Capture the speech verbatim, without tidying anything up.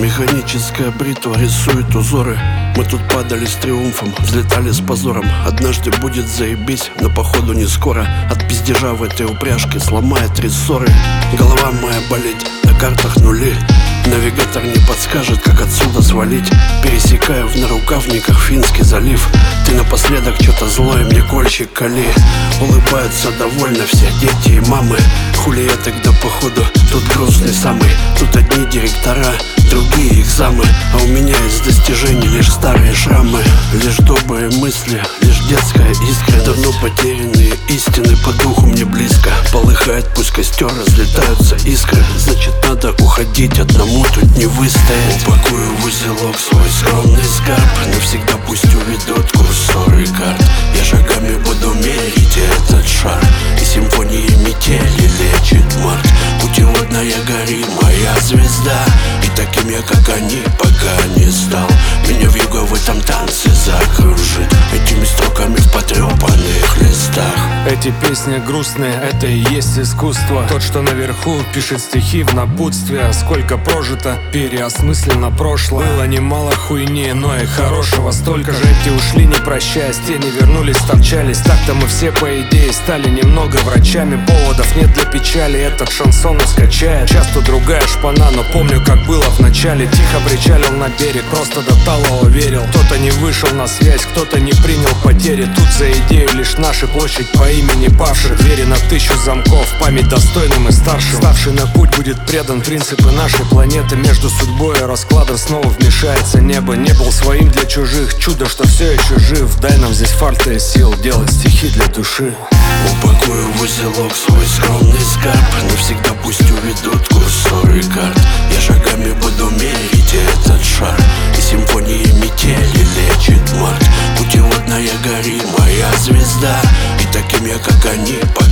Механическая бритва рисует узоры. Мы тут падали с триумфом, взлетали с позором. Однажды будет заебись, но походу не скоро. От пиздежа в этой упряжке сломает рессоры. Голова моя болеть, на картах нули. Навигатор не подскажет, как отсюда свалить. Пересекаю в нарукавниках Финский залив. Ты напоследок что-то злое мне кольчик кали. Улыбаются довольно все дети и мамы. Хули я тогда походу тут грустный самый. Тут одни директора, другие их замы. А у меня из достижений лишь старые шрамы. Лишь добрые мысли, лишь детская искра. Давно потерянные истины по духу мне близко. Полыхает пусть костер, разлетаются искры. Значит надо уходить, одному тут не выстоять. Упакую в узелок свой скромный скарб. Навсегда пусть уведут курсоры карт. Я шагами буду мерить этот шар. И симфонии метели лечит март. Путеводная гори, моя звезда. И таким я, как они, пока не стал. Меня вьюга в этом танце закружит этими строками в потрепанных листах. Эти песни грустные, это и есть искусство. Тот, что наверху, пишет стихи в напутствие. Сколько прожито, переосмысленно прошлое. Было немало хуйни, но и хорошего столько же. Эти ушли, не прощаясь, те не вернулись, торчались. Так-то мы все, по идее, стали немного врачами. Поводов нет для печали, этот шансон скачает. Часто другая шпана, но помню, как было в начале. Тихо причалил на берег, просто до талого верил. Кто-то не вышел на связь, кто-то не принял потери. Тут за идею лишь наша площадь по имени павших. Двери на тысячу замков, память достойным и старшим. Ставший на путь будет предан принципы нашей планеты. Между судьбой и раскладом снова вмешается небо. Не был своим для чужих, чудо, что все еще жив. Дай нам здесь фарта и сил делать стихи для души. Упакую в узелок свой скромный скарб. Навсегда пусть уведут курсоры карт. Я шагами буду мерить этот шар. И симфонии метели лечит март. Путеводная гори, моя звезда. И таким я, как они,